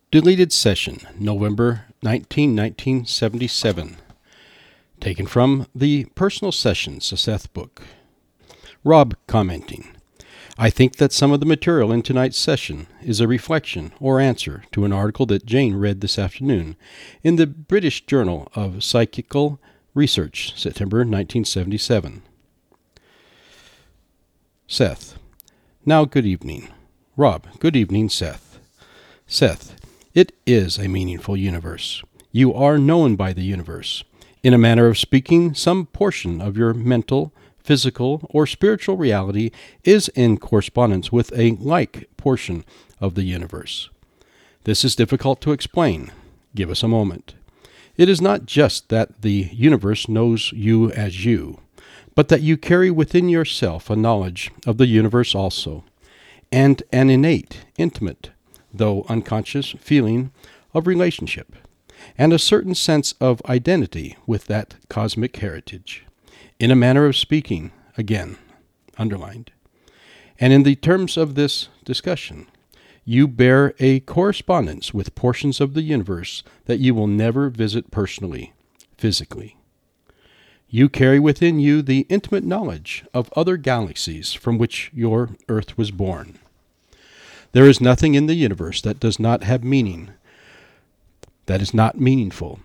Deleted session, November 19, 1977. Taken from the Personal Sessions, a Seth book. Rob commenting, I think that some of the material in tonight's session is a reflection or answer to an article that Jane read this afternoon in the British Journal of Psychical Research, September 1977. Seth, now good evening. Rob, good evening, Seth. Seth, it is a meaningful universe. You are known by the universe. In a manner of speaking, some portion of your mental, physical, or spiritual reality is in correspondence with a like portion of the universe. This is difficult to explain. Give us a moment. It is not just that the universe knows you as you, but that you carry within yourself a knowledge of the universe also, and an innate, intimate, though unconscious feeling of relationship, and a certain sense of identity with that cosmic heritage. In a manner of speaking, again, underlined. And in the terms of this discussion, you bear a correspondence with portions of the universe that you will never visit personally, physically. You carry within you the intimate knowledge of other galaxies from which your Earth was born. There is nothing in the universe that does not have meaning, that is not meaningful.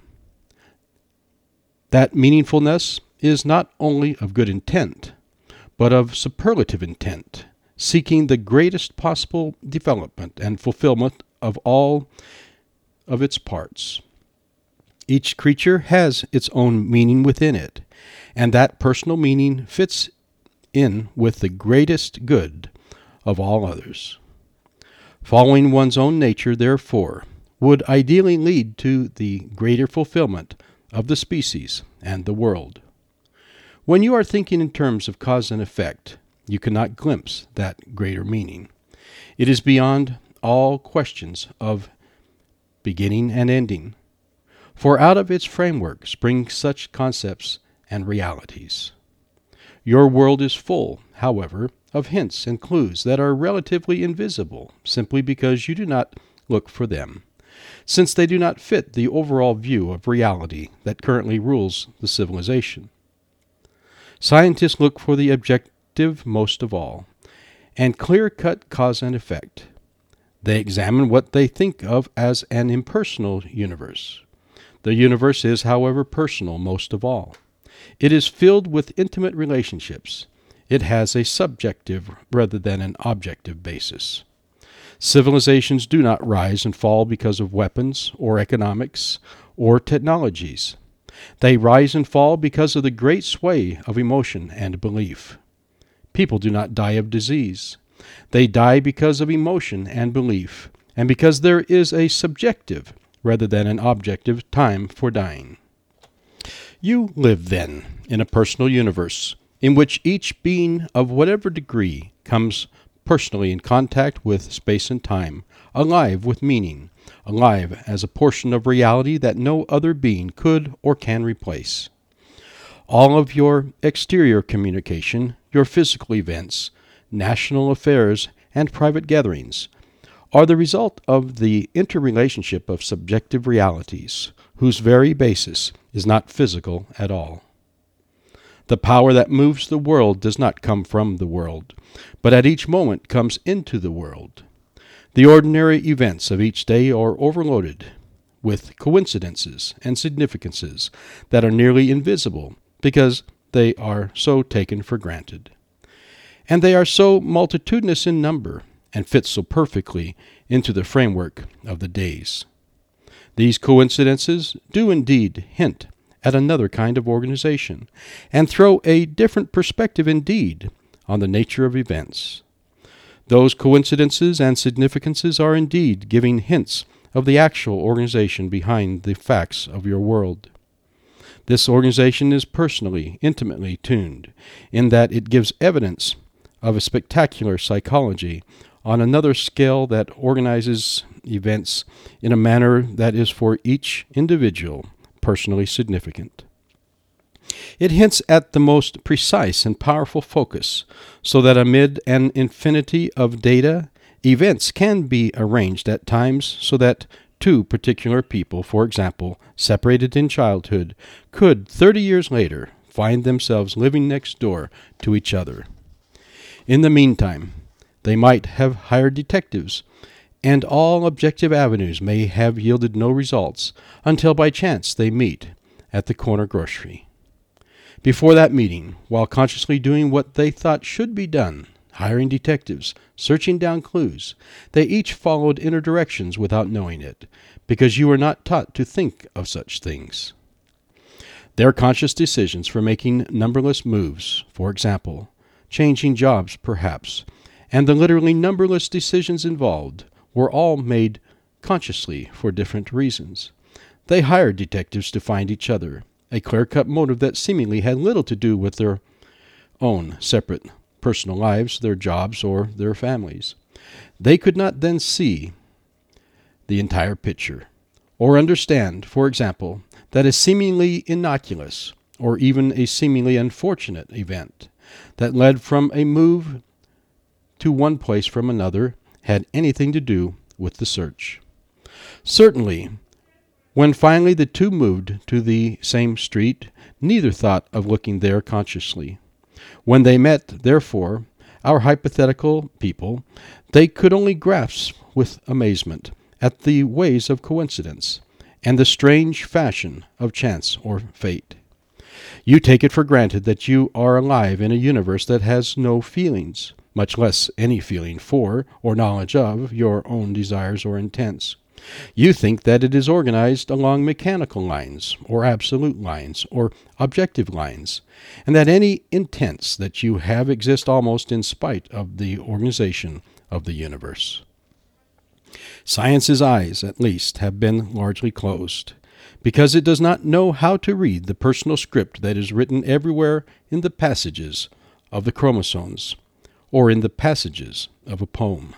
That meaningfulness is not only of good intent, but of superlative intent, seeking the greatest possible development and fulfillment of all of its parts. Each creature has its own meaning within it, and that personal meaning fits in with the greatest good of all others. Following one's own nature, therefore, would ideally lead to the greater fulfillment of the species and the world. When you are thinking in terms of cause and effect, you cannot glimpse that greater meaning. It is beyond all questions of beginning and ending, for out of its framework spring such concepts and realities. Your world is full, however, of hints and clues that are relatively invisible simply because you do not look for them, since they do not fit the overall view of reality that currently rules the civilization. Scientists look for the objective most of all, and clear-cut cause and effect. They examine what they think of as an impersonal universe. The universe is, however, personal most of all. It is filled with intimate relationships. It has a subjective rather than an objective basis. Civilizations do not rise and fall because of weapons or economics or technologies. They rise and fall because of the great sway of emotion and belief. People do not die of disease. They die because of emotion and belief, and because there is a subjective rather than an objective time for dying. You live, then, in a personal universe in which each being of whatever degree comes personally in contact with space and time, alive with meaning, alive as a portion of reality that no other being could or can replace. All of your exterior communication, your physical events, national affairs, and private gatherings are the result of the interrelationship of subjective realities, whose very basis is not physical at all. The power that moves the world does not come from the world, but at each moment comes into the world. The ordinary events of each day are overloaded with coincidences and significances that are nearly invisible because they are so taken for granted. And they are so multitudinous in number and fit so perfectly into the framework of the days. These coincidences do indeed hint at another kind of organization, and throw a different perspective indeed on the nature of events. Those coincidences and significances are indeed giving hints of the actual organization behind the facts of your world. This organization is personally, intimately tuned, in that it gives evidence of a spectacular psychology on another scale that organizes events in a manner that is for each individual personally significant. It hints at the most precise and powerful focus, so that amid an infinity of data, events can be arranged at times so that two particular people, for example, separated in childhood, could 30 years later find themselves living next door to each other. In the meantime, they might have hired detectives, and all objective avenues may have yielded no results until by chance they meet at the corner grocery. Before that meeting, while consciously doing what they thought should be done, hiring detectives, searching down clues, they each followed inner directions without knowing it, because you were not taught to think of such things. Their conscious decisions for making numberless moves, for example, changing jobs perhaps, and the literally numberless decisions involved, were all made consciously for different reasons. They hired detectives to find each other, a clear-cut motive that seemingly had little to do with their own separate personal lives, their jobs, or their families. They could not then see the entire picture, or understand, for example, that a seemingly innocuous, or even a seemingly unfortunate event that led from a move to one place from another had anything to do with the search. Certainly, when finally the two moved to the same street, neither thought of looking there consciously. When they met, therefore, our hypothetical people, they could only grasp with amazement at the ways of coincidence and the strange fashion of chance or fate. You take it for granted that you are alive in a universe that has no feelings, much less any feeling for or knowledge of your own desires or intents. You think that it is organized along mechanical lines, or absolute lines, or objective lines, and that any intents that you have exist almost in spite of the organization of the universe. Science's eyes, at least, have been largely closed, because it does not know how to read the personal script that is written everywhere in the passages of the chromosomes, or in the passages of a poem.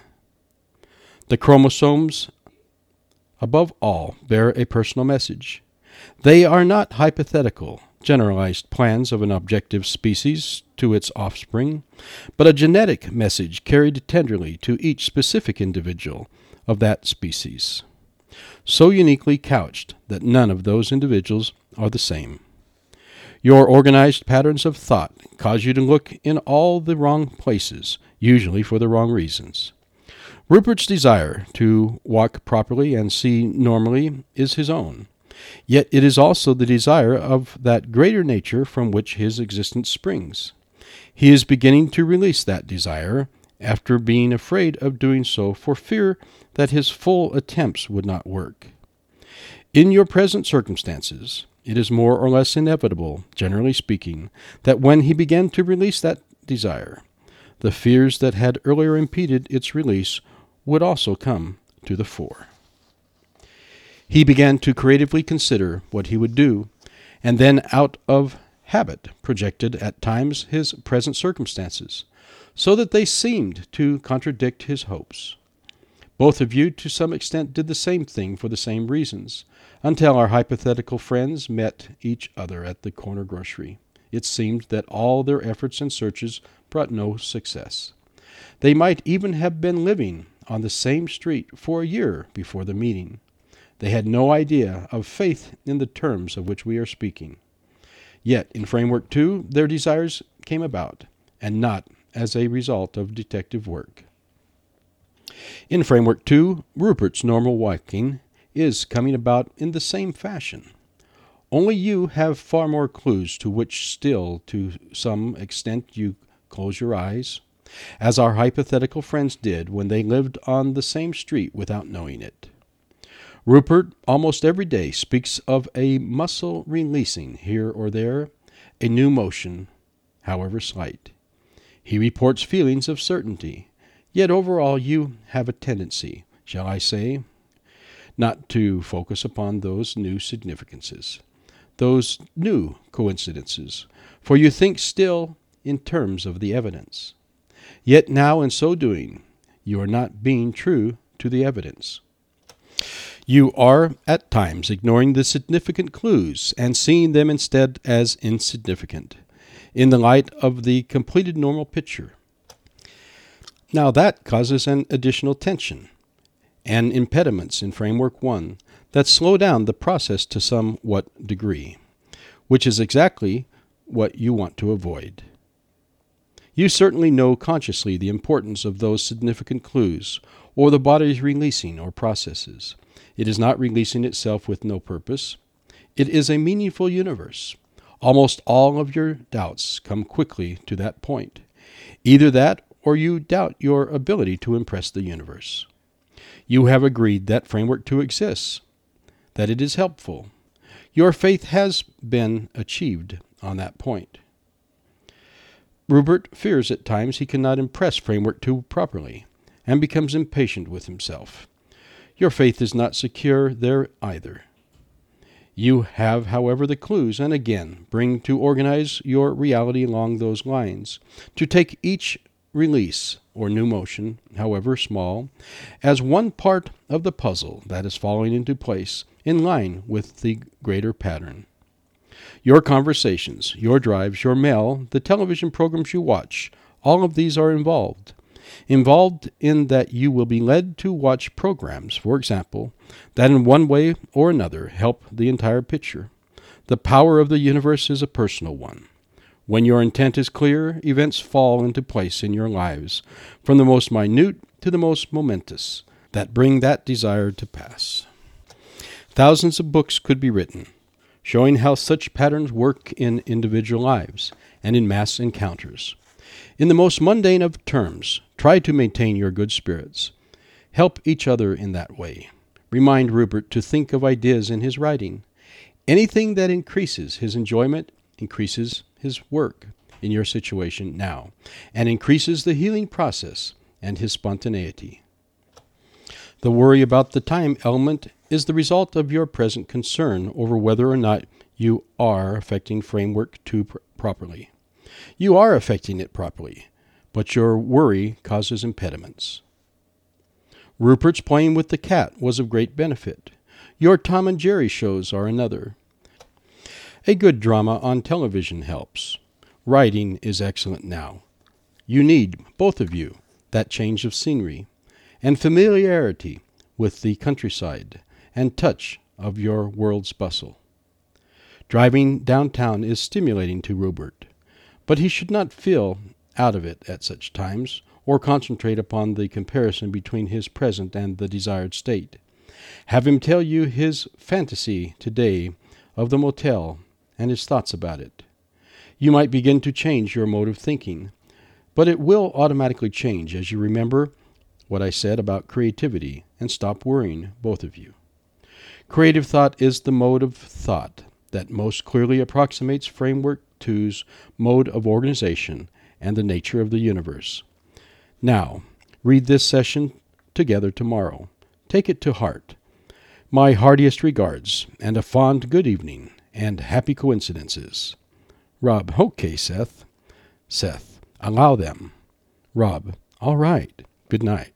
The chromosomes, above all, bear a personal message. They are not hypothetical, generalized plans of an objective species to its offspring, but a genetic message carried tenderly to each specific individual of that species, so uniquely couched that none of those individuals are the same. Your organized patterns of thought cause you to look in all the wrong places, usually for the wrong reasons. Rupert's desire to walk properly and see normally is his own, yet it is also the desire of that greater nature from which his existence springs. He is beginning to release that desire, after being afraid of doing so for fear that his full attempts would not work. In your present circumstances, it is more or less inevitable, generally speaking, that when he began to release that desire, the fears that had earlier impeded its release would also come to the fore. He began to creatively consider what he would do, and then out of habit projected at times his present circumstances, so that they seemed to contradict his hopes. Both of you, to some extent, did the same thing for the same reasons, until our hypothetical friends met each other at the corner grocery. It seemed that all their efforts and searches brought no success. They might even have been living on the same street for a year before the meeting. They had no idea of faith in the terms of which we are speaking. Yet, in Framework 2, their desires came about, and not as a result of detective work. In Framework 2, Rupert's normal walking is coming about in the same fashion. Only you have far more clues to which still, to some extent, you close your eyes, as our hypothetical friends did when they lived on the same street without knowing it. Rupert almost every day speaks of a muscle releasing here or there, a new motion, however slight. He reports feelings of certainty, yet overall you have a tendency, shall I say, not to focus upon those new significances, those new coincidences, for you think still in terms of the evidence. Yet now, in so doing, you are not being true to the evidence. You are, at times, ignoring the significant clues and seeing them instead as insignificant, in the light of the completed normal picture. Now that causes an additional tension. and impediments in Framework 1 that slow down the process to somewhat degree, which is exactly what you want to avoid. You certainly know consciously the importance of those significant clues, or the body's releasing or processes. It is not releasing itself with no purpose. It is a meaningful universe. Almost all of your doubts come quickly to that point. Either that, or you doubt your ability to impress the universe. You have agreed that Framework 2 exists, that it is helpful. Your faith has been achieved on that point. Rupert fears at times he cannot impress Framework 2 properly, and becomes impatient with himself. Your faith is not secure there either. You have, however, the clues, and again bring to organize your reality along those lines, to take each release or new motion, however small, as one part of the puzzle that is falling into place in line with the greater pattern. Your conversations, your drives, your mail, the television programs you watch, all of these are involved. Involved in that you will be led to watch programs, for example, that in one way or another help the entire picture. The power of the universe is a personal one. When your intent is clear, events fall into place in your lives, from the most minute to the most momentous, that bring that desire to pass. Thousands of books could be written, showing how such patterns work in individual lives and in mass encounters. In the most mundane of terms, try to maintain your good spirits. Help each other in that way. Remind Rupert to think of ideas in his writing. Anything that increases his enjoyment increases his work in your situation now, and increases the healing process and his spontaneity. The worry about the time element is the result of your present concern over whether or not you are affecting Framework 2 properly. You are affecting it properly, but your worry causes impediments. Rupert's playing with the cat was of great benefit. Your Tom and Jerry shows are another. A good drama on television helps. Writing is excellent now. You need, both of you, that change of scenery and familiarity with the countryside and touch of your world's bustle. Driving downtown is stimulating to Rupert, but he should not feel out of it at such times, or concentrate upon the comparison between his present and the desired state. Have him tell you his fantasy today of the motel and his thoughts about it. You might begin to change your mode of thinking, but it will automatically change as you remember what I said about creativity and stop worrying, both of you. Creative thought is the mode of thought that most clearly approximates Framework 2's mode of organization and the nature of the universe. Now, read this session together tomorrow. Take it to heart. My heartiest regards, and a fond good evening, and happy coincidences. Rob, okay, Seth. Seth, allow them. Rob, all right. Good night.